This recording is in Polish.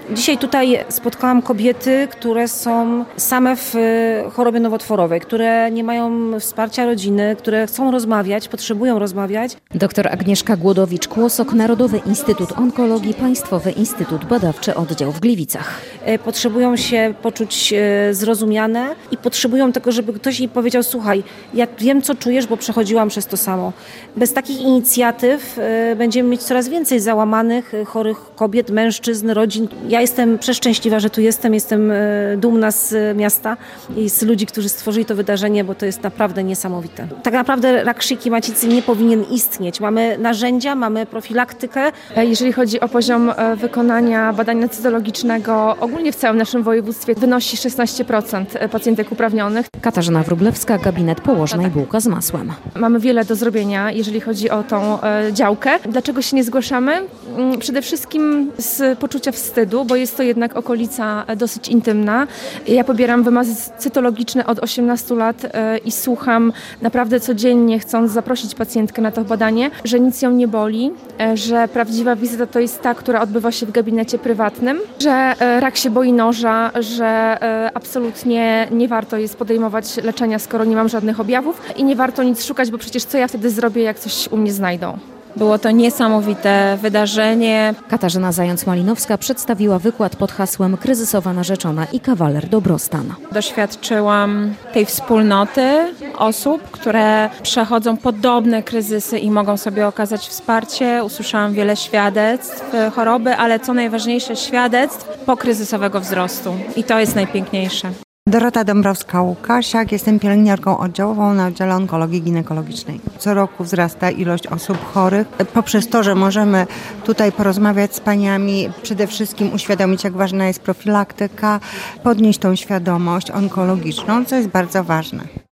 Dzisiaj tutaj spotkałam kobiety, które są same w chorobie nowotworowej, które nie mają wsparcia rodziny, które chcą rozmawiać, potrzebują rozmawiać. Dr Agnieszka Głodowicz-Kłosok, Narodowy Instytut Onkologii, Państwowy Instytut Badawczy Oddział w Gliwicach. Potrzebują się poczuć zrozumiane i potrzebują tego, żeby ktoś jej powiedział: słuchaj, ja wiem, co czujesz, bo przechodziłam przez to samo. Bez takich inicjatyw będziemy mieć coraz więcej załamanych, chorych kobiet, mężczyzn, rodzin. Ja jestem przeszczęśliwa, że tu jestem dumna z miasta i z ludzi, którzy stworzyli to wydarzenie, bo to jest naprawdę niesamowite. Tak naprawdę rak szyjki macicy nie powinien istnieć. Mamy narzędzia, mamy profilaktykę. Jeżeli chodzi o poziom wykonania badania cytologicznego, ogólnie w całym naszym województwie wynosi 16% pacjentek uprawnionych. Katarzyna Wróblewska, gabinet położna i bułka z masłem. Mamy wiele do zrobienia, jeżeli chodzi o tą działkę. Dlaczego się nie zgłaszamy? Przede wszystkim z poczucia wstydu, bo jest to jednak okolica dosyć intymna. Ja pobieram wymazy cytologiczne od 18 lat i słucham naprawdę codziennie, chcąc zaprosić pacjentkę na to badanie, że nic ją nie boli, że prawdziwa wizyta to jest ta, która odbywa się w gabinecie prywatnym, że rak się boi noża, że absolutnie nie warto jest podejmować leczenia, skoro nie mam żadnych objawów i nie warto nic szukać, bo przecież co ja wtedy zrobię, jak coś u mnie znajdą. Było to niesamowite wydarzenie. Katarzyna Zając-Malinowska przedstawiła wykład pod hasłem Kryzysowa narzeczona i kawaler dobrostan. Doświadczyłam tej wspólnoty osób, które przechodzą podobne kryzysy i mogą sobie okazać wsparcie. Usłyszałam wiele świadectw choroby, ale co najważniejsze, świadectw pokryzysowego wzrostu. I to jest najpiękniejsze. Dorota Dąbrowska-Łukasiak, jestem pielęgniarką oddziałową na oddziale onkologii ginekologicznej. Co roku wzrasta ilość osób chorych. Poprzez to, że możemy tutaj porozmawiać z paniami, przede wszystkim uświadomić, jak ważna jest profilaktyka, podnieść tą świadomość onkologiczną, co jest bardzo ważne.